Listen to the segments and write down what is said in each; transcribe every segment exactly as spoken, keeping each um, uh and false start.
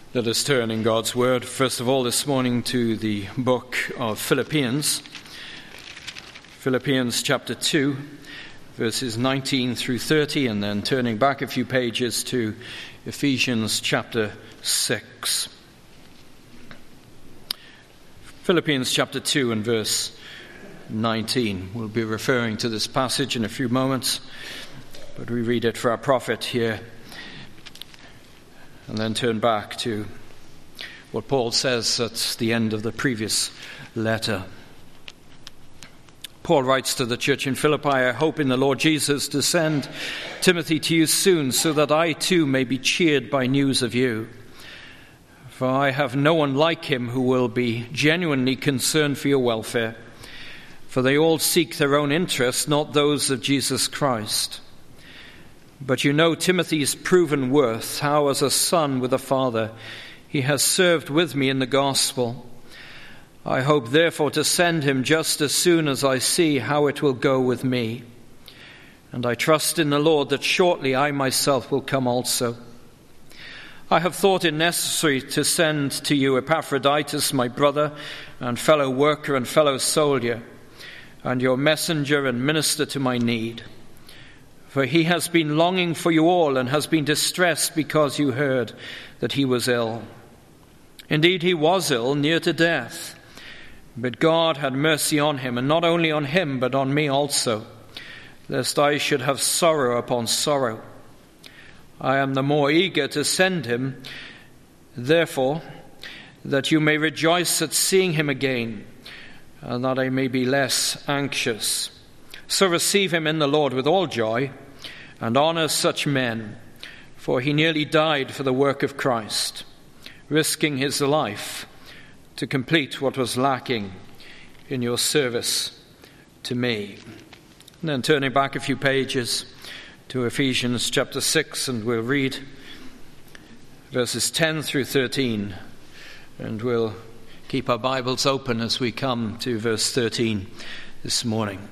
Let us turn in God's Word, first of all, this morning to the book of Philippians. Philippians chapter two, verses nineteen through thirty, and then turning back a few pages to Ephesians chapter six. Philippians chapter two and verse nineteen. We'll be referring to this passage in a few moments, but we read it for our profit here. And then turn back to what Paul says at the end of the previous letter. Paul writes to the church in Philippi, "I hope in the Lord Jesus to send Timothy to you soon, so that I too may be cheered by news of you. For I have no one like him who will be genuinely concerned for your welfare. For they all seek their own interests, not those of Jesus Christ. But you know Timothy's proven worth, how as a son with a father he has served with me in the gospel. I hope therefore to send him just as soon as I see how it will go with me. And I trust in the Lord that shortly I myself will come also. I have thought it necessary to send to you Epaphroditus, my brother and fellow worker and fellow soldier, and your messenger and minister to my need. For he has been longing for you all and has been distressed because you heard that he was ill. Indeed, he was ill, near to death. But God had mercy on him, and not only on him, but on me also, lest I should have sorrow upon sorrow. I am the more eager to send him, therefore, that you may rejoice at seeing him again, and that I may be less anxious. So receive him in the Lord with all joy, and honor such men, for he nearly died for the work of Christ, risking his life to complete what was lacking in your service to me." And then turning back a few pages to Ephesians chapter six, and we'll read verses ten through thirteen, and we'll keep our Bibles open as we come to verse thirteen this morning.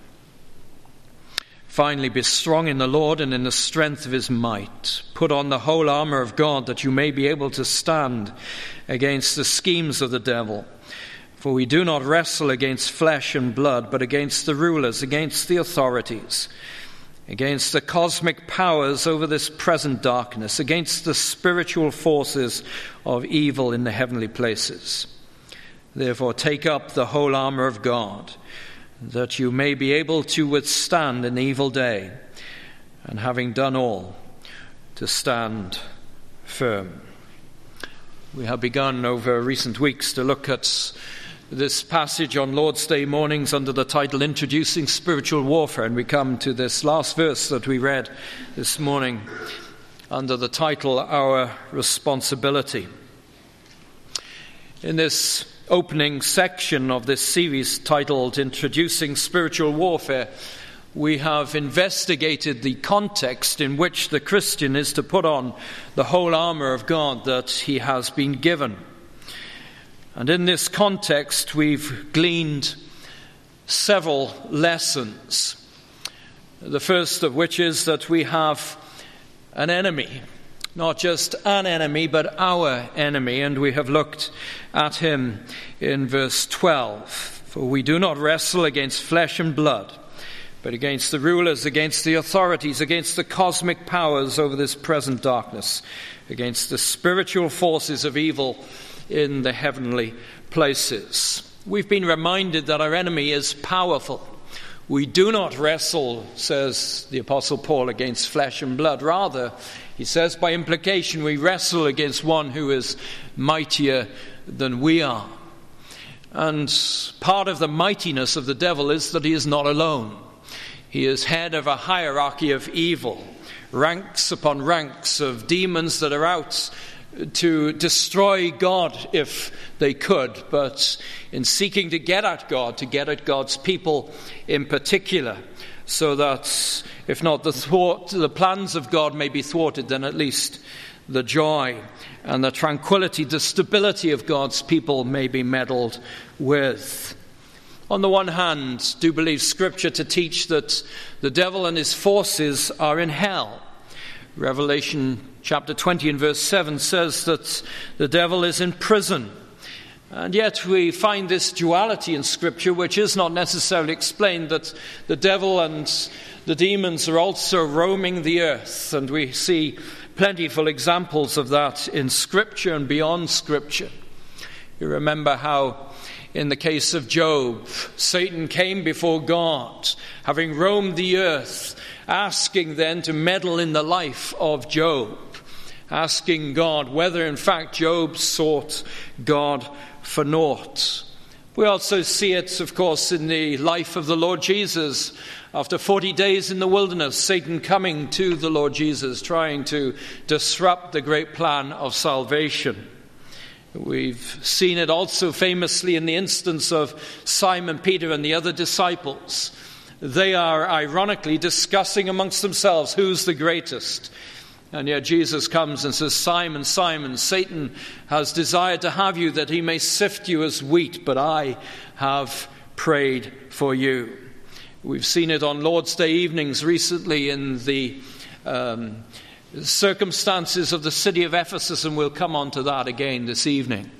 "Finally, be strong in the Lord and in the strength of his might. Put on the whole armor of God, that you may be able to stand against the schemes of the devil. For we do not wrestle against flesh and blood, but against the rulers, against the authorities, against the cosmic powers over this present darkness, against the spiritual forces of evil in the heavenly places. Therefore, take up the whole armor of God, that you may be able to withstand an evil day, and having done all, to stand firm." We have begun over recent weeks to look at this passage on Lord's Day mornings under the title Introducing Spiritual Warfare, and we come to this last verse that we read this morning under the title Our Responsibility. In this opening section of this series titled Introducing Spiritual Warfare, we have investigated the context in which the Christian is to put on the whole armor of God that he has been given. And in this context, we've gleaned several lessons. The first of which is that we have an enemy. Not just an enemy, but our enemy. And we have looked at him in verse twelve. "For we do not wrestle against flesh and blood, but against the rulers, against the authorities, against the cosmic powers over this present darkness, against the spiritual forces of evil in the heavenly places." We've been reminded that our enemy is powerful. We do not wrestle, says the Apostle Paul, against flesh and blood. Rather, he says by implication, we wrestle against one who is mightier than we are. And part of the mightiness of the devil is that he is not alone. He is head of a hierarchy of evil, ranks upon ranks of demons that are out to destroy God if they could, but in seeking to get at God, to get at God's people in particular, so that if not the thwart, the plans of God may be thwarted, then at least the joy and the tranquility, the stability of God's people may be meddled with. On the one hand, do believe Scripture to teach that the devil and his forces are in hell, Revelation chapter twenty and verse seven says that the devil is in prison. And yet we find this duality in Scripture, which is not necessarily explained, that the devil and the demons are also roaming the earth. And we see plentiful examples of that in Scripture and beyond Scripture. You remember how in the case of Job, Satan came before God, having roamed the earth, asking then to meddle in the life of Job, asking God whether in fact Job sought God for naught. We also see it, of course, in the life of the Lord Jesus. After forty days in the wilderness, Satan coming to the Lord Jesus, trying to disrupt the great plan of salvation. We've seen it also famously in the instance of Simon Peter and the other disciples. They are ironically discussing amongst themselves who's the greatest. And yet Jesus comes and says, Simon, Simon, Satan has desired to have you that he may sift you as wheat, but I have prayed for you. We've seen it on Lord's Day evenings recently in the um, circumstances of the city of Ephesus, and we'll come on to that again this evening.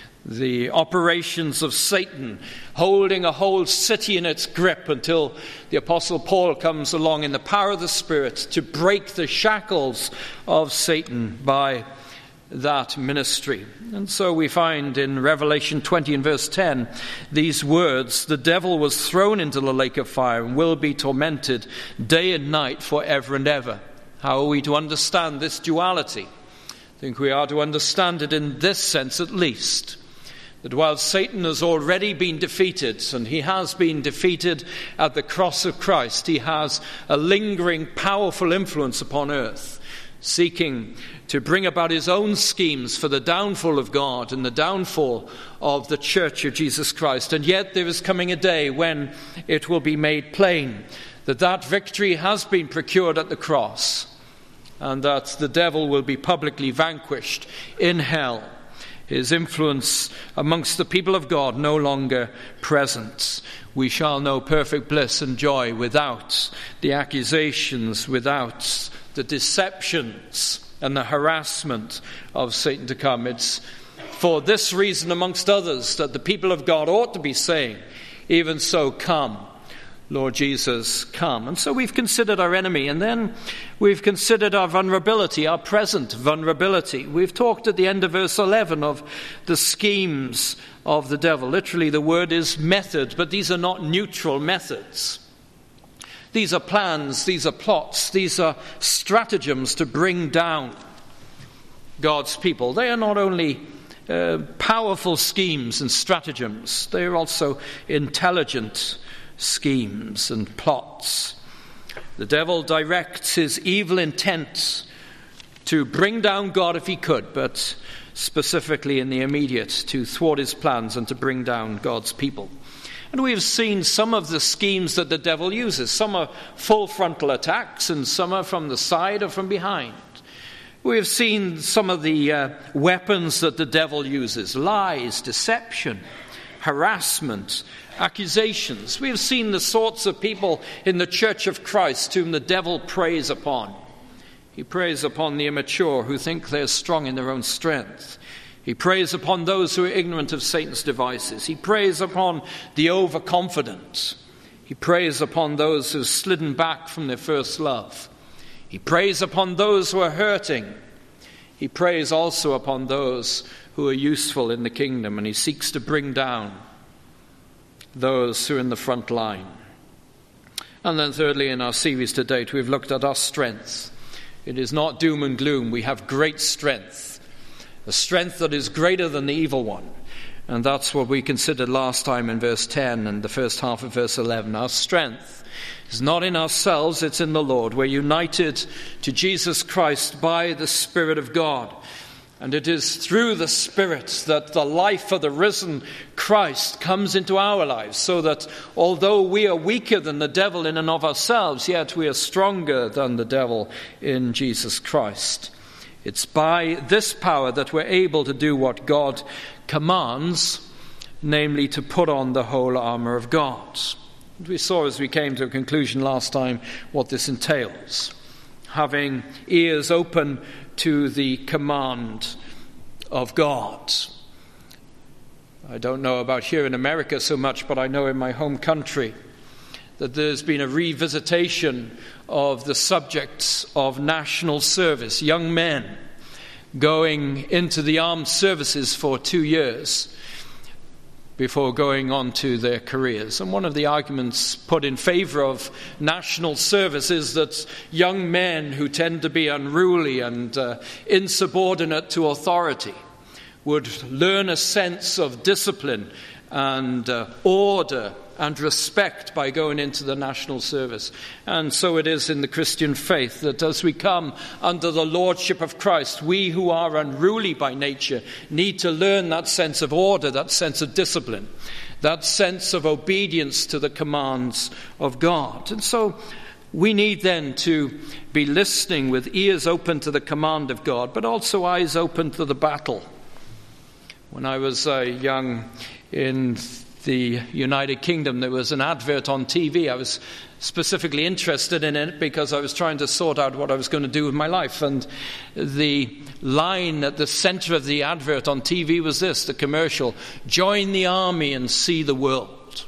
The operations of Satan holding a whole city in its grip until the Apostle Paul comes along in the power of the Spirit to break the shackles of Satan by that ministry. And so we find in Revelation twenty and verse ten these words, the devil was thrown into the lake of fire and will be tormented day and night forever and ever. How are we to understand this duality? I think we are to understand it in this sense at least, that while Satan has already been defeated, and he has been defeated at the cross of Christ, he has a lingering, powerful influence upon earth, seeking to bring about his own schemes for the downfall of God and the downfall of the church of Jesus Christ. And yet there is coming a day when it will be made plain that that victory has been procured at the cross, and that the devil will be publicly vanquished in hell. His influence amongst the people of God no longer present. We shall know perfect bliss and joy without the accusations, without the deceptions and the harassment of Satan to come. It's for this reason, amongst others, that the people of God ought to be saying, even so, come, Lord Jesus, come. And so we've considered our enemy, and then we've considered our vulnerability, our present vulnerability. We've talked at the end of verse eleven of the schemes of the devil. Literally, the word is method, but these are not neutral methods. These are plans, these are plots, these are stratagems to bring down God's people. They are not only uh, powerful schemes and stratagems, they are also intelligent schemes and plots. The devil directs his evil intent to bring down God if he could, but specifically in the immediate, to thwart his plans and to bring down God's people. And we have seen some of the schemes that the devil uses. Some are full frontal attacks, and some are from the side or from behind. We have seen some of the uh, weapons that the devil uses: lies, deception, harassment, accusations. We have seen the sorts of people in the Church of Christ whom the devil preys upon. He preys upon the immature who think they're strong in their own strength. He preys upon those who are ignorant of Satan's devices. He preys upon the overconfident. He preys upon those who have slidden back from their first love. He preys upon those who are hurting. He preys also upon those who are useful in the kingdom, and he seeks to bring down those who are in the front line. And then thirdly, in our series to date, we've looked at our strength. It is not doom and gloom. We have great strength, a strength that is greater than the evil one. And that's what we considered last time in verse ten and the first half of verse eleven. Our strength is not in ourselves, it's in the Lord. We're united to Jesus Christ by the Spirit of God. And it is through the Spirit that the life of the risen Christ comes into our lives, so that although we are weaker than the devil in and of ourselves, yet we are stronger than the devil in Jesus Christ. It's by this power that we're able to do what God commands, namely to put on the whole armor of God. And we saw as we came to a conclusion last time what this entails. having ears open to the command of God. I don't know about here in America so much, but I know in my home country that there's been a revisitation of the subjects of national service, young men going into the armed services for two years before going on to their careers. And one of the arguments put in favor of national service is that young men who tend to be unruly and uh, insubordinate to authority would learn a sense of discipline and uh, order and respect by going into the national service. And so it is in the Christian faith that as we come under the lordship of Christ, we who are unruly by nature need to learn that sense of order, that sense of discipline, that sense of obedience to the commands of God. And so we need then to be listening with ears open to the command of God, but also eyes open to the battle. When I was uh, young in the United Kingdom, there was an advert on T V. I was specifically interested in it because I was trying to sort out what I was going to do with my life. And the line at the center of the advert on T V was this, the commercial: join the army and see the world.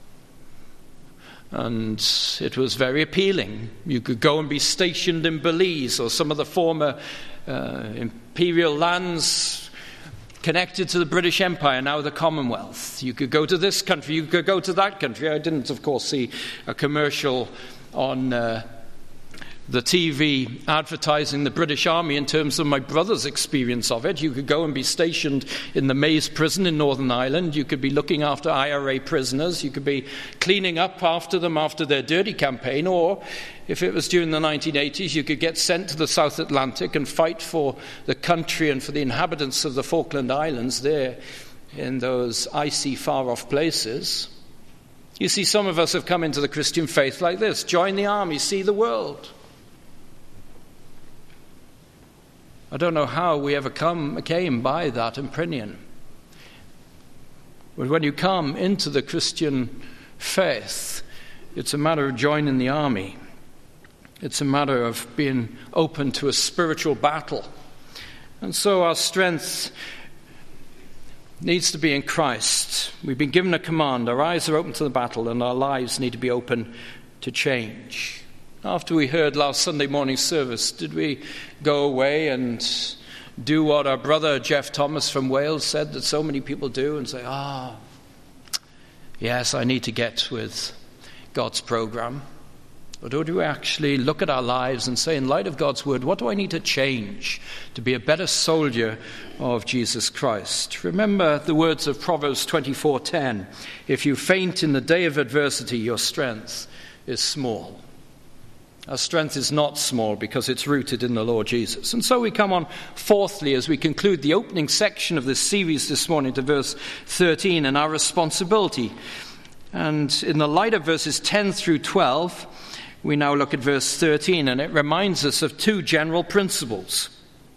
And it was very appealing. You could go and be stationed in Belize or some of the former uh, imperial lands connected to the British Empire, now the Commonwealth. You could go to this country, you could go to that country. I didn't, of course, see a commercial on uh, the T V advertising the British Army in terms of my brother's experience of it. You could go and be stationed in the Maze prison in Northern Ireland. You could be looking after I R A prisoners. You could be cleaning up after them after their dirty campaign. Or, if it was during the nineteen eighties, you could get sent to the South Atlantic and fight for the country and for the inhabitants of the Falkland Islands there in those icy, far-off places. You see, some of us have come into the Christian faith like this: join the army, see the world. I don't know how we ever come came by that opinion. But when you come into the Christian faith, it's a matter of joining the army. It's a matter of being open to a spiritual battle. And so our strength needs to be in Christ. We've been given a command. Our eyes are open to the battle, and our lives need to be open to change. After we heard last Sunday morning service, did we go away and do what our brother Jeff Thomas from Wales said that so many people do and say, ah, oh, yes, I need to get with God's program? Or do we actually look at our lives and say, in light of God's word, what do I need to change to be a better soldier of Jesus Christ? Remember the words of Proverbs twenty-four ten. If you faint in the day of adversity, your strength is small. Our strength is not small because it's rooted in the Lord Jesus. And so we come on, fourthly, as we conclude the opening section of this series this morning, to verse thirteen, and our responsibility. And in the light of verses ten through twelve, we now look at verse thirteen, and it reminds us of two general principles.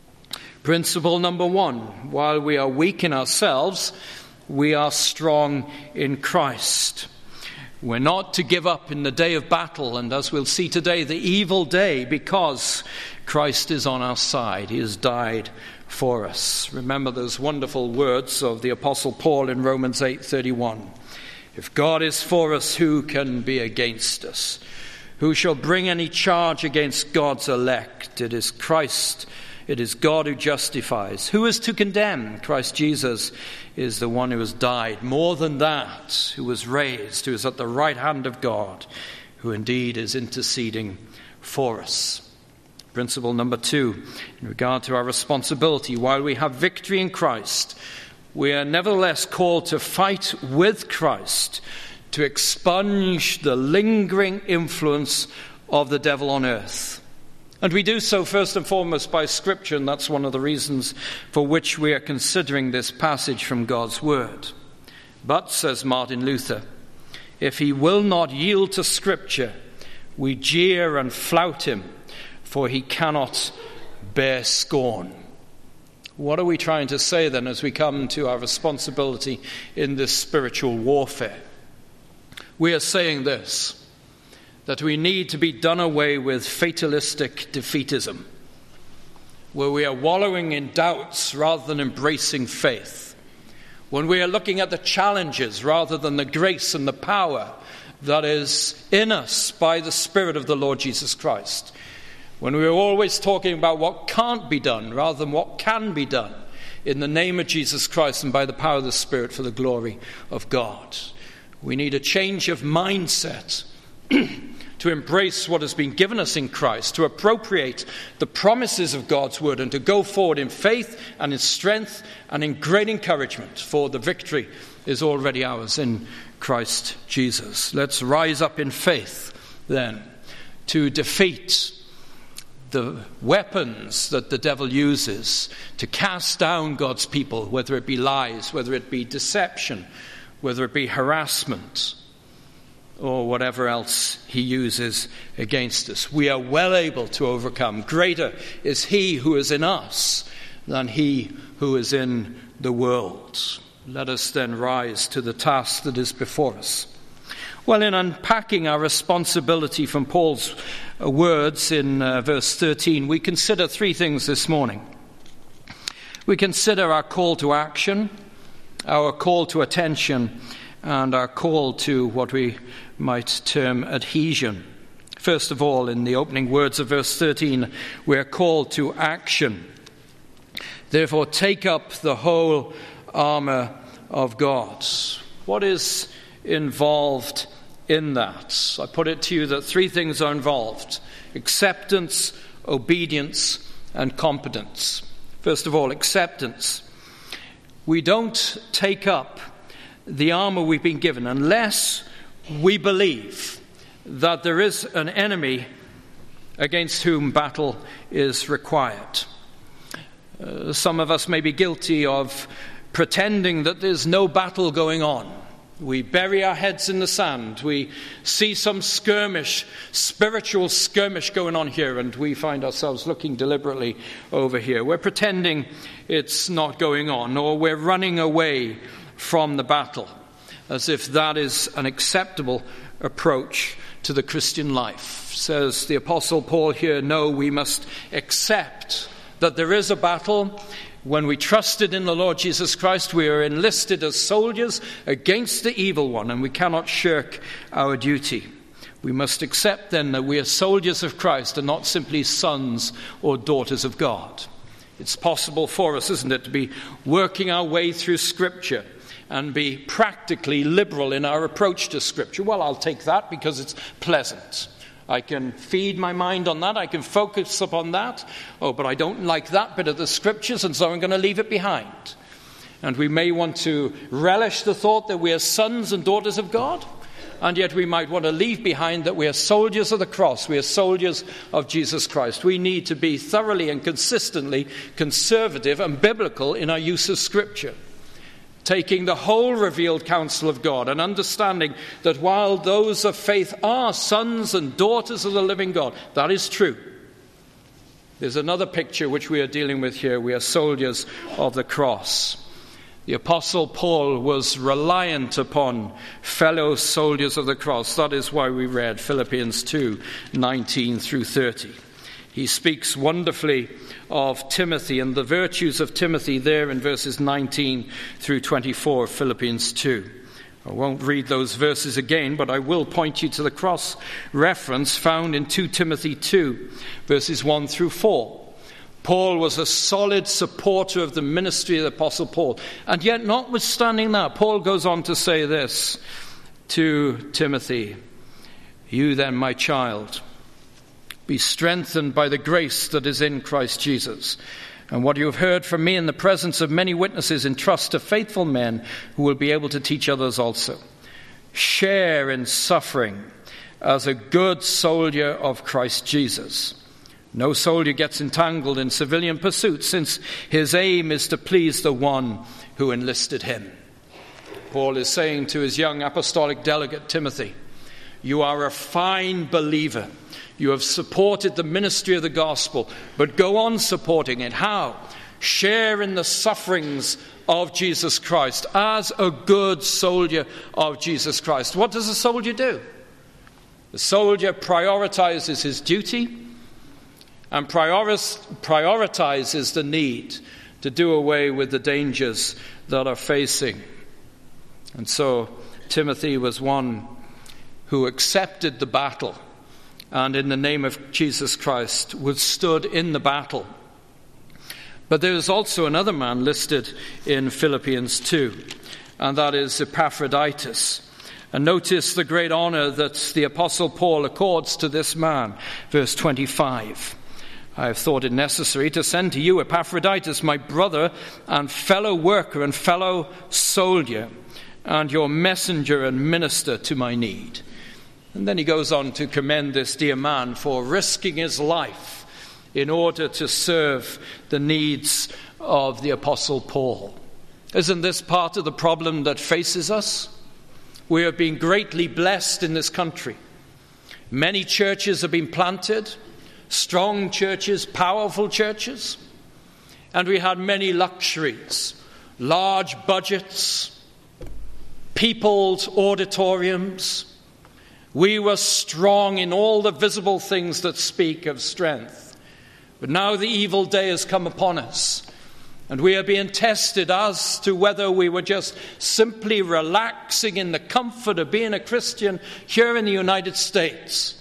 Principle number one: while we are weak in ourselves, we are strong in Christ. We're not to give up in the day of battle, and as we'll see today, the evil day, because Christ is on our side. He has died for us. Remember those wonderful words of the Apostle Paul in Romans eight thirty-one. If God is for us, who can be against us? Who shall bring any charge against God's elect? It is Christ, it is God who justifies. Who is to condemn? Christ Jesus is the one who has died. More than that, who was raised, who is at the right hand of God, who indeed is interceding for us. Principle number two, in regard to our responsibility, while we have victory in Christ, we are nevertheless called to fight with Christ, to expunge the lingering influence of the devil on earth. And we do so first and foremost by Scripture, and that's one of the reasons for which we are considering this passage from God's Word. But, says Martin Luther, if he will not yield to Scripture, we jeer and flout him, for he cannot bear scorn. What are we trying to say then as we come to our responsibility in this spiritual warfare? We are saying this: that we need to be done away with fatalistic defeatism, where we are wallowing in doubts rather than embracing faith, when we are looking at the challenges rather than the grace and the power that is in us by the Spirit of the Lord Jesus Christ, when we are always talking about what can't be done rather than what can be done in the name of Jesus Christ and by the power of the Spirit for the glory of God. We need a change of mindset to embrace what has been given us in Christ, to appropriate the promises of God's word, and to go forward in faith and in strength and in great encouragement, for the victory is already ours in Christ Jesus. Let's rise up in faith then to defeat the weapons that the devil uses to cast down God's people, whether it be lies, whether it be deception, whether it be harassment, or whatever else he uses against us. We are well able to overcome. Greater is he who is in us than he who is in the world. Let us then rise to the task that is before us. Well, in unpacking our responsibility from Paul's words in uh, verse thirteen, we consider three things this morning. We consider our call to action, our call to attention, and our call to what we might term adhesion. First of all, in the opening words of verse thirteen, we are called to action. Therefore, take up the whole armor of God. What is involved in that? I put it to you that three things are involved: acceptance, obedience, and competence. First of all, acceptance. We don't take up the armor we've been given unless we believe that there is an enemy against whom battle is required. Uh, some of us may be guilty of pretending that there's no battle going on. We bury our heads in the sand. We see some skirmish, spiritual skirmish going on here, and we find ourselves looking deliberately over here. We're pretending it's not going on, or we're running away from the battle, as if that is an acceptable approach to the Christian life. Says the Apostle Paul here, no, we must accept that there is a battle. When we trusted in the Lord Jesus Christ, we are enlisted as soldiers against the evil one, and we cannot shirk our duty. We must accept then that we are soldiers of Christ and not simply sons or daughters of God. It's possible for us, isn't it, to be working our way through Scripture and be practically liberal in our approach to Scripture. Well, I'll take that because it's pleasant. I can feed my mind on that. I can focus upon that. Oh, but I don't like that bit of the Scriptures, and so I'm going to leave it behind. And we may want to relish the thought that we are sons and daughters of God, and yet we might want to leave behind that we are soldiers of the cross. We are soldiers of Jesus Christ. We need to be thoroughly and consistently conservative and biblical in our use of Scripture, taking the whole revealed counsel of God and understanding that while those of faith are sons and daughters of the living God, that is true. There's another picture which we are dealing with here. We are soldiers of the cross. The Apostle Paul was reliant upon fellow soldiers of the cross. That is why we read Philippians two, nineteen through thirty. He speaks wonderfully of Timothy and the virtues of Timothy there in verses nineteen through twenty-four of Philippians two. I won't read those verses again, but I will point you to the cross reference found in Second Timothy two, verses one through four. Paul was a solid supporter of the ministry of the Apostle Paul. And yet, notwithstanding that, Paul goes on to say this to Timothy: "You then, my child, be strengthened by the grace that is in Christ Jesus. And what you have heard from me in the presence of many witnesses, entrust to faithful men who will be able to teach others also. Share in suffering as a good soldier of Christ Jesus. No soldier gets entangled in civilian pursuits, since his aim is to please the one who enlisted him." Paul is saying to his young apostolic delegate Timothy, you are a fine believer. You have supported the ministry of the gospel, but go on supporting it. How? Share in the sufferings of Jesus Christ as a good soldier of Jesus Christ. What does a soldier do? The soldier prioritizes his duty and prioritizes the need to do away with the dangers that are facing. And so Timothy was one who accepted the battle and in the name of Jesus Christ withstood in the battle. But there is also another man listed in Philippians two, and that is Epaphroditus. And notice the great honor that the Apostle Paul accords to this man. Verse twenty-five. I have thought it necessary to send to you Epaphroditus, my brother and fellow worker and fellow soldier, and your messenger and minister to my need. And then he goes on to commend this dear man for risking his life in order to serve the needs of the Apostle Paul. Isn't this part of the problem that faces us? We have been greatly blessed in this country. Many churches have been planted, strong churches, powerful churches, and we had many luxuries, large budgets, peopled auditoriums. We were strong in all the visible things that speak of strength. But now the evil day has come upon us, and we are being tested as to whether we were just simply relaxing in the comfort of being a Christian here in the United States,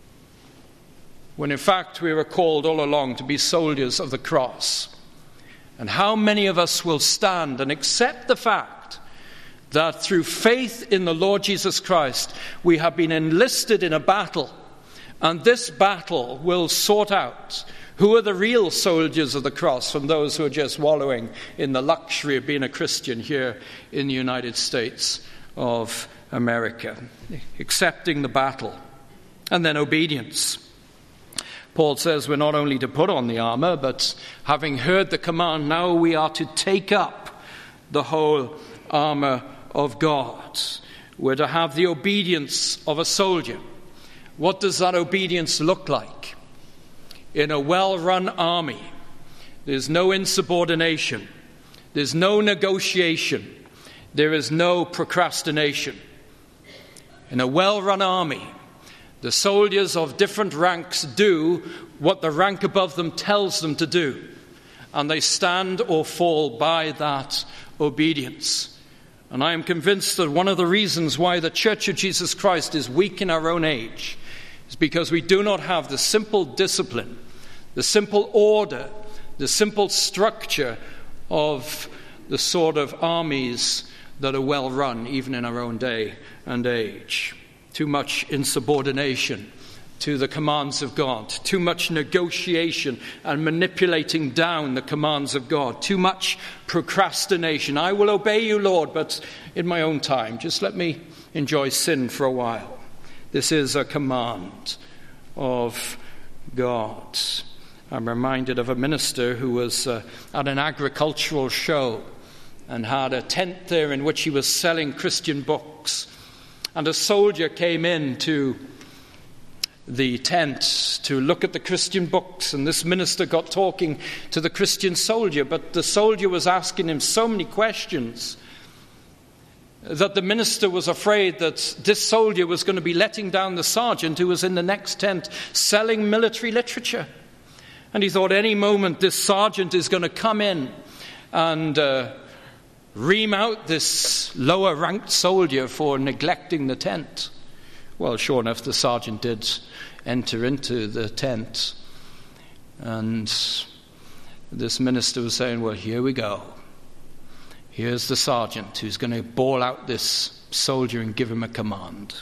when in fact we were called all along to be soldiers of the cross. And how many of us will stand and accept the fact that through faith in the Lord Jesus Christ we have been enlisted in a battle, and this battle will sort out who are the real soldiers of the cross from those who are just wallowing in the luxury of being a Christian here in the United States of America. Accepting the battle. And then obedience. Paul says we're not only to put on the armor, but having heard the command, now we are to take up the whole armor of God. We're to have the obedience of a soldier. What does that obedience look like? In a well-run army, there's no insubordination. There's no negotiation. There is no procrastination. In a well-run army, the soldiers of different ranks do what the rank above them tells them to do, and they stand or fall by that obedience. And I am convinced that one of the reasons why the Church of Jesus Christ is weak in our own age is because we do not have the simple discipline, the simple order, the simple structure of the sort of armies that are well run even in our own day and age. Too much insubordination to the commands of God. Too much negotiation and manipulating down the commands of God. Too much procrastination. I will obey you, Lord, but in my own time. Just let me enjoy sin for a while. This is a command of God. I'm reminded of a minister who was uh, at an agricultural show and had a tent there in which he was selling Christian books. And a soldier came in to the tent to look at the Christian books, and this minister got talking to the Christian soldier, but the soldier was asking him so many questions that the minister was afraid that this soldier was going to be letting down the sergeant who was in the next tent selling military literature. And he thought any moment this sergeant is going to come in and uh, ream out this lower ranked soldier for neglecting the tent. Well, sure enough, the sergeant did enter into the tent, and this minister was saying, well, here we go. Here's the sergeant who's going to bawl out this soldier and give him a command.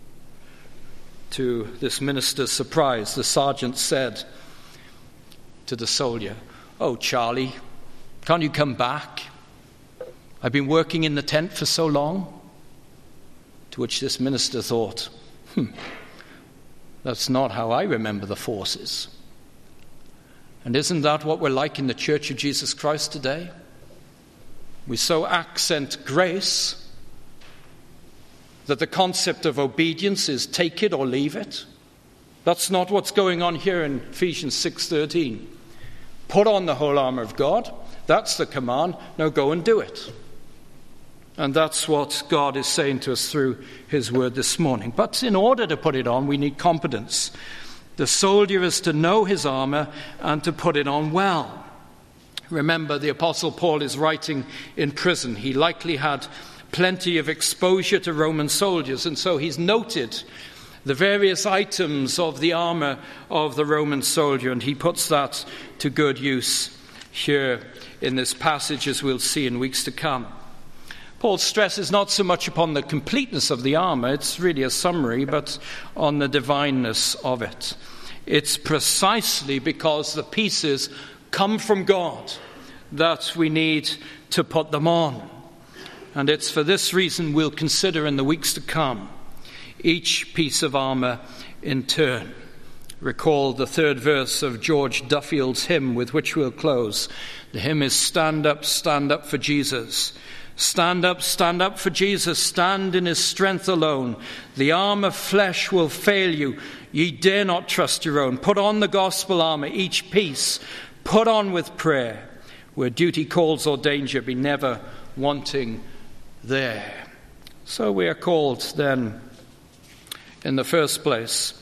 To this minister's surprise, the sergeant said to the soldier, oh, Charlie, can't you come back? I've been working in the tent for so long. To which this minister thought, hmm, that's not how I remember the forces. And isn't that what we're like in the Church of Jesus Christ today? We so accent grace that the concept of obedience is take it or leave it. That's not what's going on here in Ephesians six thirteen. Put on the whole armor of God. That's the command. Now go and do it. And that's what God is saying to us through his word this morning. But in order to put it on, we need competence. The soldier is to know his armor and to put it on well. Remember, the Apostle Paul is writing in prison. He likely had plenty of exposure to Roman soldiers, and so he's noted the various items of the armor of the Roman soldier, and he puts that to good use here in this passage, as we'll see in weeks to come. Paul's stress is not so much upon the completeness of the armor, it's really a summary, but on the divineness of it. It's precisely because the pieces come from God that we need to put them on. And it's for this reason we'll consider in the weeks to come each piece of armor in turn. Recall the third verse of George Duffield's hymn with which we'll close. The hymn is "Stand up, stand up for Jesus." Stand up, stand up for Jesus, stand in his strength alone. The arm of flesh will fail you, ye dare not trust your own. Put on the gospel armor, each piece, put on with prayer. Where duty calls or danger, be never wanting there. So we are called then, in the first place,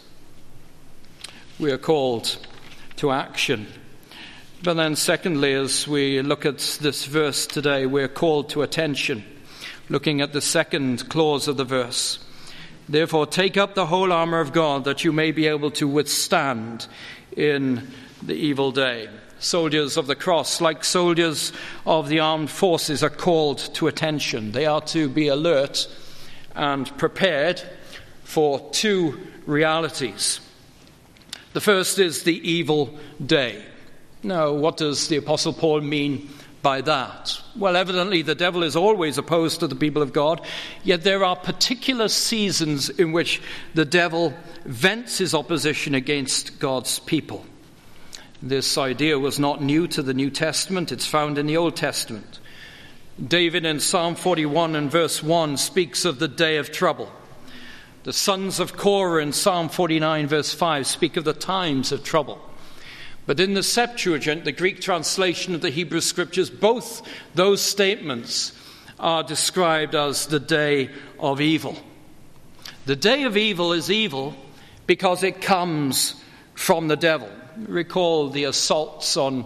we are called to action. But then secondly, as we look at this verse today, we're called to attention. Looking at the second clause of the verse. Therefore, take up the whole armor of God, that you may be able to withstand in the evil day. Soldiers of the cross, like soldiers of the armed forces, are called to attention. They are to be alert and prepared for two realities. The first is the evil day. Now, what does the Apostle Paul mean by that? Well, evidently the devil is always opposed to the people of God, yet there are particular seasons in which the devil vents his opposition against God's people. This idea was not new to the New Testament. It's found in the Old Testament. David in Psalm forty-one and verse one speaks of the day of trouble. The sons of Korah in Psalm forty-nine verse five speak of the times of trouble. But in the Septuagint, the Greek translation of the Hebrew Scriptures, both those statements are described as the day of evil. The day of evil is evil because it comes from the devil. Recall the assaults on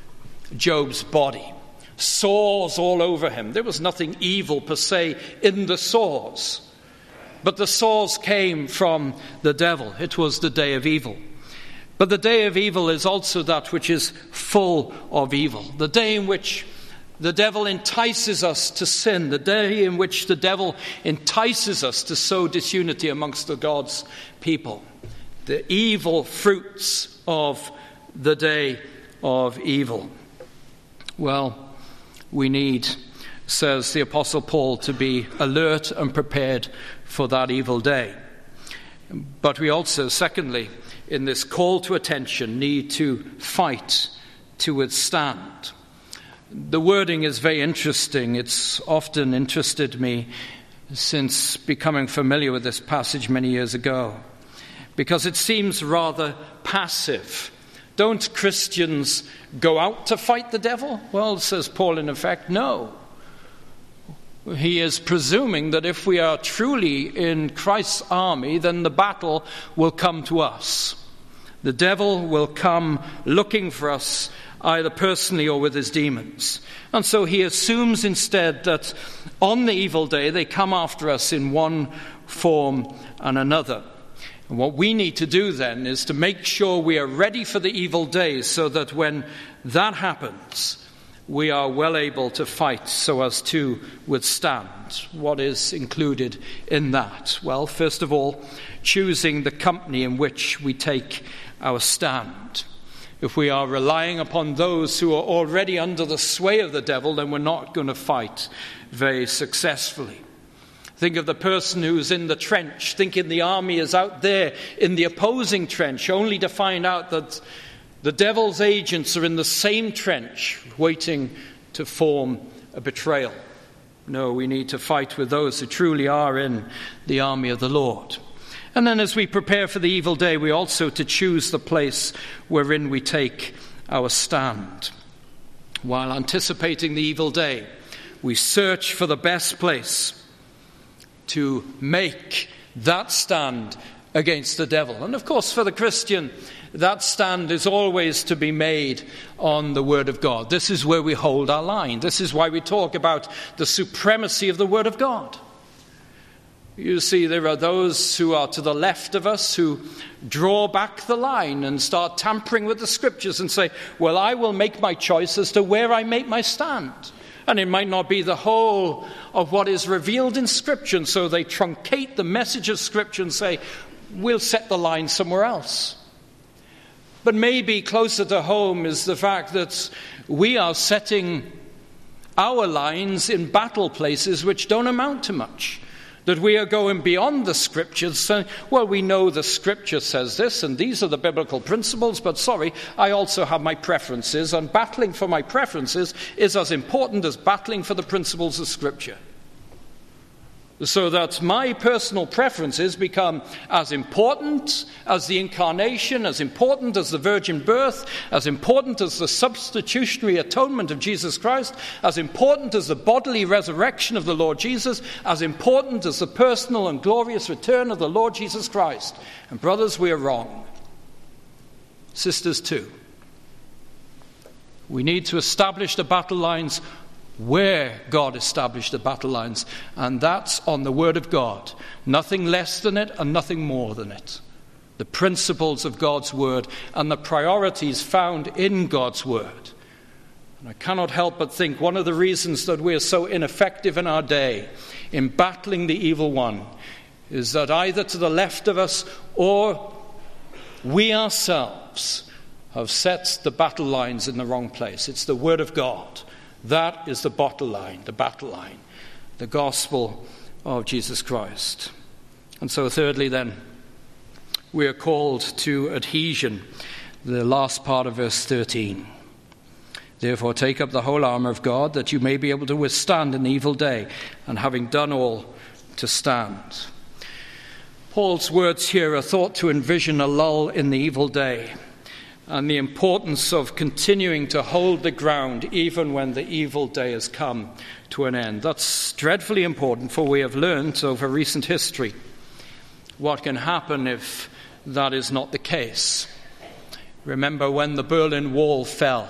Job's body. Sores all over him. There was nothing evil per se in the sores. But the sores came from the devil. It was the day of evil. But the day of evil is also that which is full of evil. The day in which the devil entices us to sin. The day in which the devil entices us to sow disunity amongst the God's people. The evil fruits of the day of evil. Well, we need, says the Apostle Paul, to be alert and prepared for that evil day. But we also, secondly, in this call to attention, need to fight to withstand. The wording is very interesting. It's often interested me since becoming familiar with this passage many years ago, because it seems rather passive. Don't Christians go out to fight the devil? Well, says Paul, in effect, no. He is presuming that if we are truly in Christ's army, then the battle will come to us. The devil will come looking for us, either personally or with his demons. And so he assumes instead that on the evil day they come after us in one form and another. And what we need to do then is to make sure we are ready for the evil day, so that when that happens, we are well able to fight so as to withstand. What is included in that? Well, first of all, choosing the company in which we take our stand. If we are relying upon those who are already under the sway of the devil, then we're not going to fight very successfully. Think of the person who's in the trench, thinking the army is out there in the opposing trench, only to find out that the devil's agents are in the same trench, waiting to form a betrayal. No, we need to fight with those who truly are in the army of the Lord. And then as we prepare for the evil day, we also to choose the place wherein we take our stand. While anticipating the evil day, we search for the best place to make that stand against the devil. And of course, for the Christian, that stand is always to be made on the Word of God. This is where we hold our line. This is why we talk about the supremacy of the Word of God. You see, there are those who are to the left of us who draw back the line and start tampering with the Scriptures and say, well, I will make my choice as to where I make my stand. And it might not be the whole of what is revealed in Scripture. And so they truncate the message of Scripture and say, we'll set the line somewhere else. But maybe closer to home is the fact that we are setting our lines in battle places which don't amount to much. That we are going beyond the Scriptures, saying, well, we know the Scripture says this, and these are the biblical principles, but sorry, I also have my preferences, and battling for my preferences is as important as battling for the principles of Scripture. So that my personal preferences become as important as the incarnation, as important as the virgin birth, as important as the substitutionary atonement of Jesus Christ, as important as the bodily resurrection of the Lord Jesus, as important as the personal and glorious return of the Lord Jesus Christ. And brothers, we are wrong. Sisters too. We need to establish the battle lines where God established the battle lines, and that's on the Word of God. Nothing less than it and nothing more than it. The principles of God's Word and the priorities found in God's Word. And I cannot help but think one of the reasons that we are so ineffective in our day in battling the evil one is that either to the left of us or we ourselves have set the battle lines in the wrong place. It's the Word of God. That is the battle line, the battle line, the gospel of Jesus Christ. And so thirdly then, we are called to adhesion, the last part of verse thirteen. Therefore take up the whole armour of God, that you may be able to withstand in the evil day, and having done all, to stand. Paul's words here are thought to envision a lull in the evil day, and the importance of continuing to hold the ground even when the evil day has come to an end. That's dreadfully important, for we have learned over recent history what can happen if that is not the case. Remember when the Berlin Wall fell,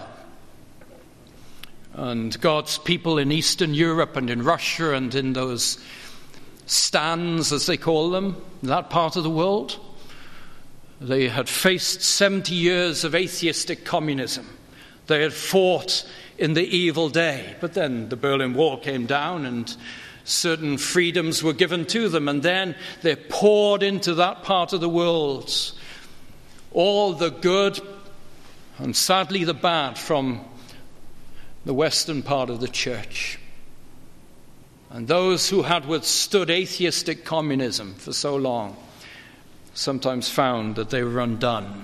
and God's people in Eastern Europe and in Russia and in those stands, as they call them, that part of the world, they had faced seventy years of atheistic communism. They had fought in the evil day. But then the Berlin Wall came down and certain freedoms were given to them. And then they poured into that part of the world all the good and sadly the bad from the western part of the church. And those who had withstood atheistic communism for so long sometimes found that they were undone.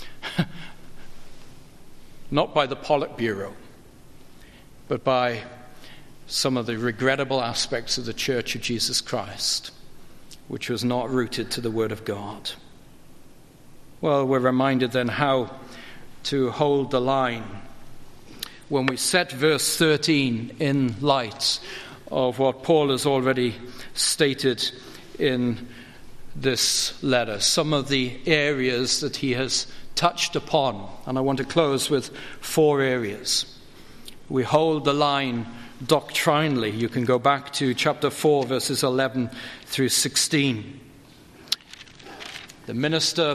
Not by the Politburo, but by some of the regrettable aspects of the Church of Jesus Christ, which was not rooted to the Word of God. Well, we're reminded then how to hold the line when we set verse thirteen in light of what Paul has already stated in this letter, some of the areas that he has touched upon. And I want to close with four areas. We hold the line doctrinally. You can go back to chapter four, verses eleven through sixteen. The minister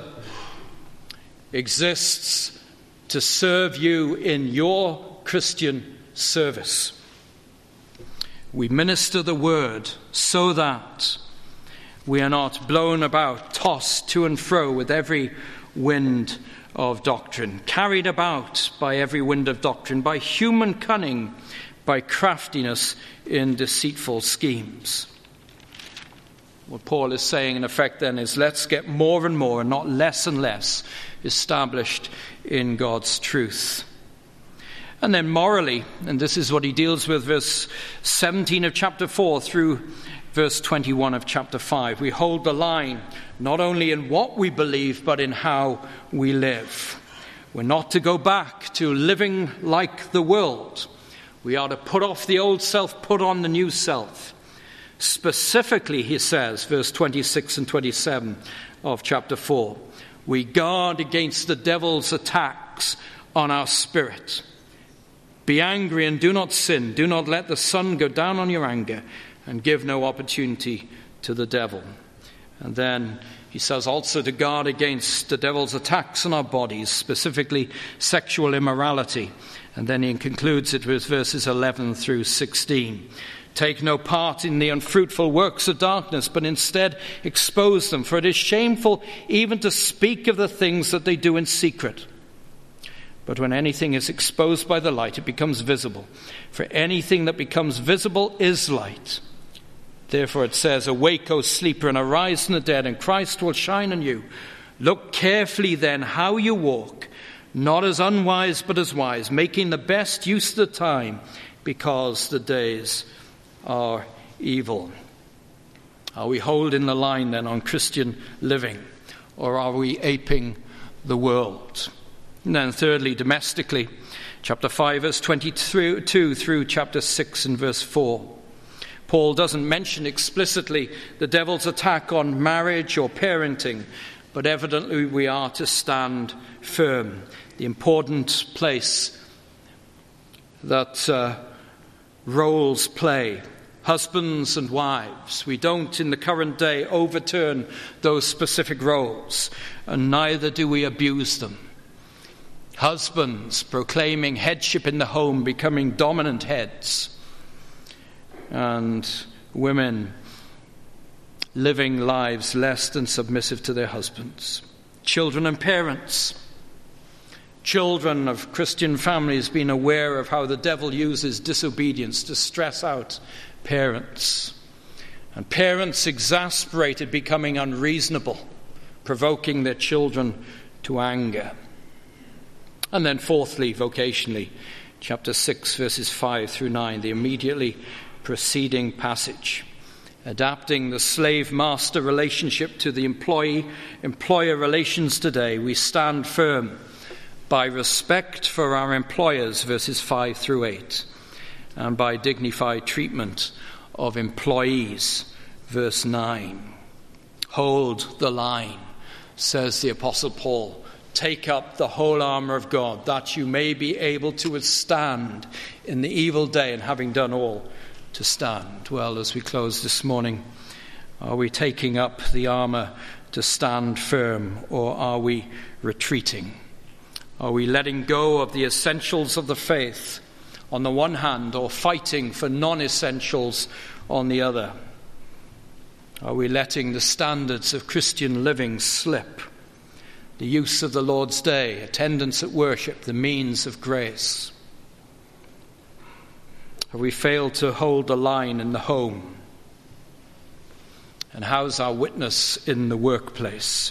exists to serve you in your Christian service. We minister the word so that we are not blown about, tossed to and fro with every wind of doctrine, carried about by every wind of doctrine, by human cunning, by craftiness in deceitful schemes. What Paul is saying, in effect, then, is let's get more and more, and not less and less, established in God's truth. And then morally, and this is what he deals with, verse seventeen of chapter four through verse twenty-one of chapter five. We hold the line not only in what we believe, but in how we live. We're not to go back to living like the world. We are to put off the old self, put on the new self. Specifically, he says, verse twenty-six and twenty-seven of chapter four, we guard against the devil's attacks on our spirit. Be angry and do not sin. Do not let the sun go down on your anger, and give no opportunity to the devil. And then he says also to guard against the devil's attacks on our bodies, specifically sexual immorality. And then he concludes it with verses eleven through sixteen. Take no part in the unfruitful works of darkness, but instead expose them, for it is shameful even to speak of the things that they do in secret. But when anything is exposed by the light, it becomes visible. For anything that becomes visible is light. Therefore it says, awake, O sleeper, and arise from the dead, and Christ will shine on you. Look carefully then how you walk, not as unwise but as wise, making the best use of the time, because the days are evil. Are we holding the line then on Christian living, or are we aping the world? And then thirdly, domestically, chapter five, verse twenty-two through chapter six and verse four. Paul doesn't mention explicitly the devil's attack on marriage or parenting, but evidently we are to stand firm. The important place that uh, roles play, husbands and wives. We don't in the current day overturn those specific roles, and neither do we abuse them. Husbands proclaiming headship in the home, becoming dominant heads, and women living lives less than submissive to their husbands. Children and parents. Children of Christian families being aware of how the devil uses disobedience to stress out parents. And parents exasperated, becoming unreasonable, provoking their children to anger. And then fourthly, vocationally, chapter six, verses five through nine, the immediately preceding passage. Adapting the slave-master relationship to the employee-employer relations today, we stand firm by respect for our employers, verses five through eight, and by dignified treatment of employees, verse nine. Hold the line, says the Apostle Paul. Take up the whole armor of God, that you may be able to withstand in the evil day, and having done all, to stand. Well, as we close this morning, are we taking up the armor to stand firm, or are we retreating? Are we letting go of the essentials of the faith on the one hand, or fighting for non-essentials on the other? Are we letting the standards of Christian living slip? The use of the Lord's Day, attendance at worship, the means of grace. Have we failed to hold the line in the home? And how's our witness in the workplace?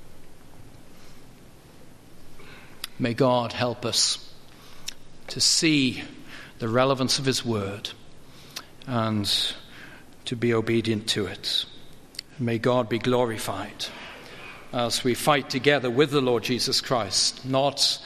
May God help us to see the relevance of his word and to be obedient to it. May God be glorified as we fight together with the Lord Jesus Christ, not